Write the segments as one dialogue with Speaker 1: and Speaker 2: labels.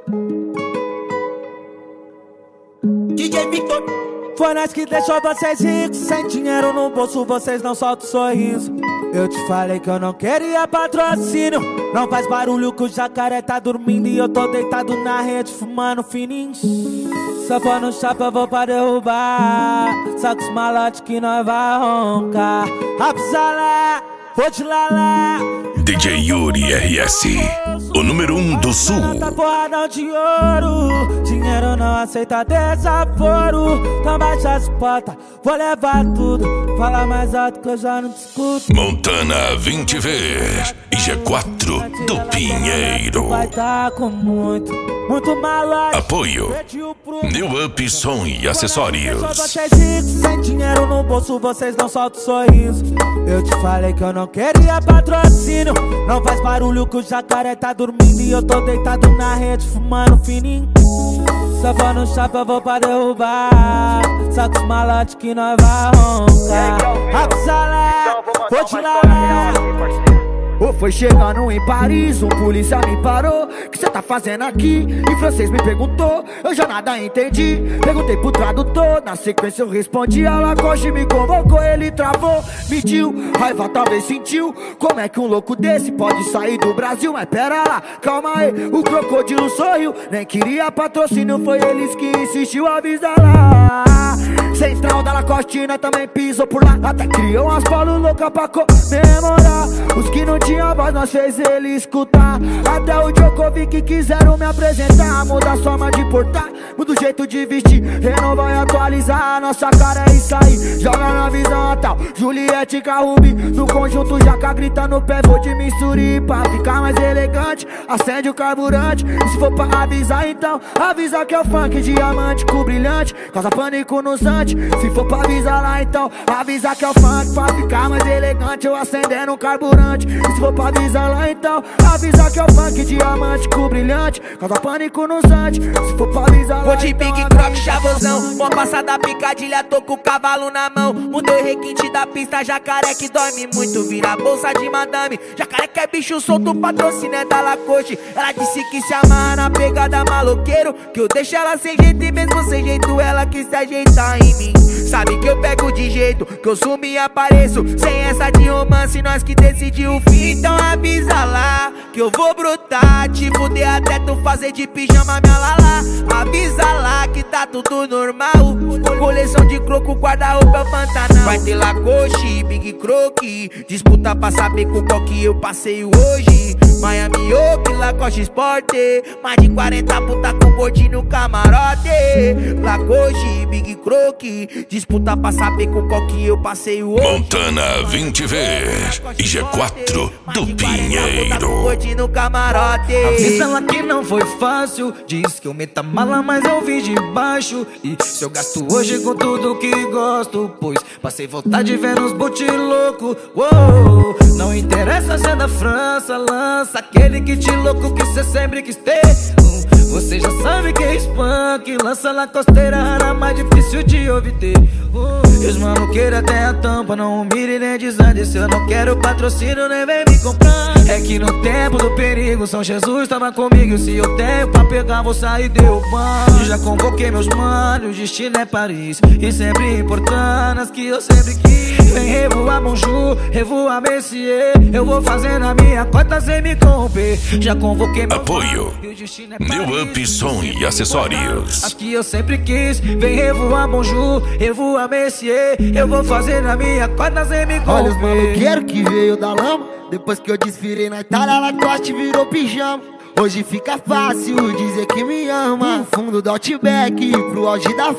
Speaker 1: DJ Victor.
Speaker 2: Foi nós que deixou vocês ricos. Sem dinheiro no bolso, vocês não soltam sorriso. Eu te falei que eu não queria patrocínio. Não faz barulho que o jacaré tá dormindo. E eu tô deitado na rede fumando fininho. Se eu for no chapa eu vou pra derrubar. Só com os malotes que nós vai roncar. Rapsala, vou te lalá.
Speaker 3: DJ Yuri RS, o número 1 do Sul.
Speaker 2: Tá porradão de ouro. Dinheiro não aceita desaforo. Então baixa as portas, vou levar tudo. Fala mais alto que eu já não te escuto.
Speaker 3: Montana 20V e G4 do Pinheiro.
Speaker 2: Vai tá com muito malote.
Speaker 3: Apoio New Up Som e Acessórios.
Speaker 2: Vocês ricos, sem dinheiro no bolso, vocês não soltam sorriso. Eu te falei que eu não queria patrocínio. Não faz barulho que o jacaré tá dormindo. E eu tô deitado na rede fumando fininho. Se eu for no chapa eu vou pra derrubar. Só com os malotes que nós vai roncar. Rapsala, vou te lalá.
Speaker 1: Foi chegando em Paris, um polícia me parou. Que cê tá fazendo aqui? Em francês me perguntou, eu já nada entendi. Perguntei pro tradutor, na sequência eu respondi. A Lacoste me convocou, ele travou, mediu, raiva talvez sentiu. Como é que um louco desse pode sair do Brasil? Mas pera lá, calma aí, o crocodilo sorriu. Nem queria patrocínio, foi eles que insistiu, avisa lá. Central da Lacoste, né, também pisou por lá. Até criou umas polos loucas pra comemorar. Os que não tinha voz, nós fez ele escutar. Até o Djokovic quiseram me apresentar. Muda a forma de portar, muda o jeito de vestir. Renovar e atualizar, nossa cara é isso aí. Joga na visão tal, Juliette Carrubi. No conjunto Jaca grita no pé, vou de misturi. Pra ficar mais elegante, acende o carburante. E se for pra avisar então, avisa que é o funk diamante com brilhante. Causa pânico no Sante. Se for pra avisar lá então, avisa que é o funk. Pra ficar mais elegante, eu acendendo o carburante. E se for pra avisar lá então, avisa que é o funk diamante com brilhante. Causa pânico no Sante. Se for pra avisar lá
Speaker 4: vou de Big Croc, chavosão. Vou passar da picadilha, tô com o cavalo na mão. Mudei o requinte da pista, jacaré que dorme muito. Vira bolsa de madame, jacaré que é bicho solto. Patrocínio é da Lacoste. Ela disse que se amarra na pegada maloqueiro. Que eu deixo ela sem jeito e mesmo sem jeito ela quis se ajeitar em mim. Sabe que eu pego de jeito, que eu sumo e apareço. Sem essa de romance, nós que decidiu o fim. Então avisa lá, que eu vou brotar. Te fuder até tu fazer de pijama minha lala. Avisa lá que tá tudo normal. Coleção de croco, guarda-roupa Pantanal. Vai ter Lacoste, Big Croc. Disputa pra saber com qual que eu passeio hoje. Miami Oak, Lacoste Sport. Mais de 40 puta com gordinho no camarote. Lacoste, Big Croc. Disputa pra saber com qual que eu passeio hoje.
Speaker 3: Montana 20V e G4 do Pinheiro.
Speaker 4: No camarote.
Speaker 1: Avisa ela que não foi fácil. Diz que eu meto a mala, mas eu vim de baixo. E se eu gasto hoje com tudo que gosto, pois passei vontade de ver nos boot louco. Uou, não interessa se é da França, lança aquele kit louco que cê sempre quis ter. Você já sabe que é spunk, lança na costeira rara, mais difícil de obter. E os maloqueiros até a tampa, não humilhe nem desande. Se eu não quero patrocínio, nem vem me comprar. É que no tempo do perigo, São Jesus tava comigo. Se eu tenho pra pegar, vou sair derrubando. Já convoquei meus manos, o destino é Paris. E sempre importando as que eu sempre quis. Vem revoar Bonjour, revoar Messier. Eu vou fazendo a minha cota sem me corromper. Já convoquei meus
Speaker 3: apoio New Up Som e Acessórios.
Speaker 1: Aqui eu sempre quis. Vem revoar Bonjour, revoar Messier. Eu vou fazer na minha cota sem me corromper.
Speaker 5: Olha os maloqueiros que veio da lama. Depois que eu desfilei na Itália, Lacoste virou pijama. Hoje fica fácil dizer que me ama. Fundo do Outback pro auge da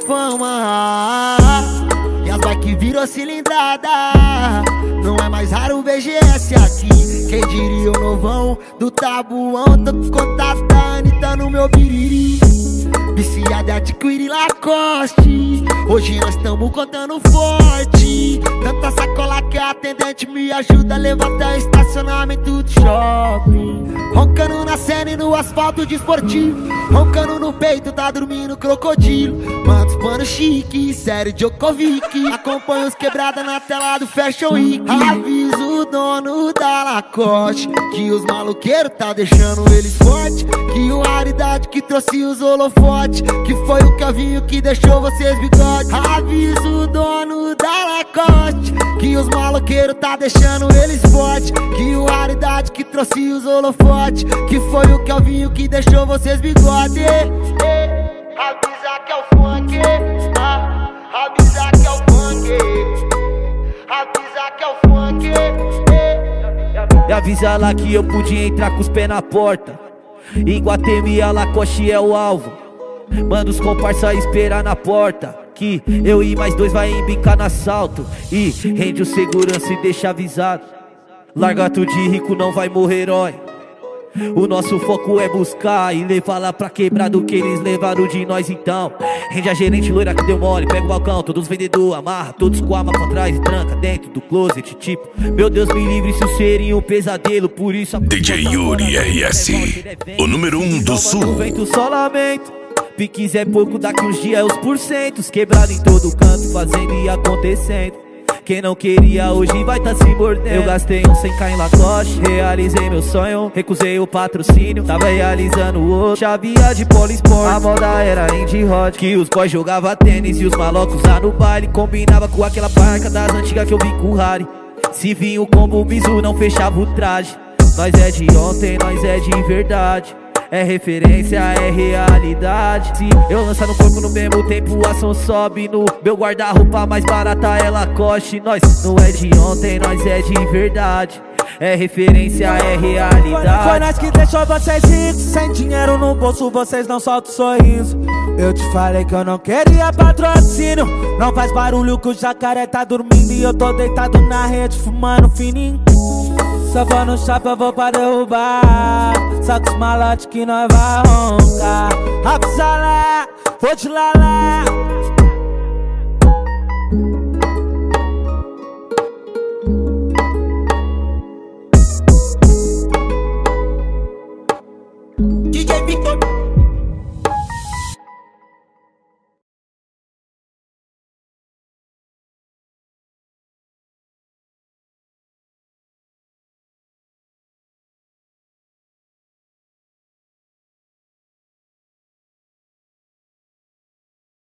Speaker 5: fama. E as bike virou cilindrada. Não é mais raro o VGS aqui. Quem diria o novão do tabuão. Tô com contato da Anitta no meu biriri. Viciada adquirir Lacoste. Hoje nós tamo contando forte. Tanta sacola que a atendente me ajuda a levantar o estacionamento do shopping. Roncando na cena e no asfalto desportivo. Roncando no no peito, tá dormindo crocodilo. Manda os pano chique, série Djokovic. Acompanha os quebrada na tela do Fashion Week. Avisa o dono da Lacoste que os maloqueiros tá deixando eles forte. Que o raridade que trouxe os holofotes, que foi o Kelvinho que deixou vocês bigode. Avisa o dono da Lacoste que os maloqueiros tá deixando eles forte. Que o raridade que trouxe os holofotes, que foi o Kelvinho que deixou vocês bigode. Avisa que é o funk, avisa que é o funk, avisa que é o funk.
Speaker 4: E avisa lá que eu podia entrar com os pés na porta. Em Guatemi a Lacoste é o alvo. Manda os comparsa esperar na porta, que eu e mais dois vai embicar no assalto. E rende o segurança e deixa avisado: larga tu de rico, não vai morrer herói. O nosso foco é buscar e levar lá pra quebrar do que eles levaram de nós. Então rende a gerente loira que deu mole. Pega o balcão, todos os vendedores, amarra todos com a arma pra trás e tranca dentro do closet. Tipo, meu Deus me livre se eu seria um pesadelo. Por isso a
Speaker 3: DJ Yuri RS, o número 1 do Sul.
Speaker 4: Vento só lamento, piques é pouco, daqui uns dias é os porcentos. Quebrado em todo canto, fazendo e acontecendo. Quem não queria hoje vai tá se mordendo. Eu gastei um 100k em Lacoste, realizei meu sonho, recusei o patrocínio, tava realizando o outro. Chavia de Polisport, a moda era indie hot, que os boys jogava tênis e os malocos lá no baile. Combinava com aquela parca das antigas que eu vi com o Harry. Se vinha o combo bizu não fechava o traje. Nós é de ontem, nós é de verdade. É referência, é realidade. Se eu lançar no corpo no mesmo tempo, a som sobe no meu guarda-roupa mais barata é Lacoste. Nós não é de ontem, nós é de verdade. É referência, é realidade.
Speaker 2: Foi nós que deixou vocês ricos, sem dinheiro no bolso, vocês não soltam sorriso. Eu te falei que eu não queria patrocínio. Não faz barulho que o jacaré tá dormindo e eu tô deitado na rede fumando fininho. Só vou no chapa, eu vou pra derrubar. Só com os malotes que nós vai roncar. Avisa lá, vou te lá.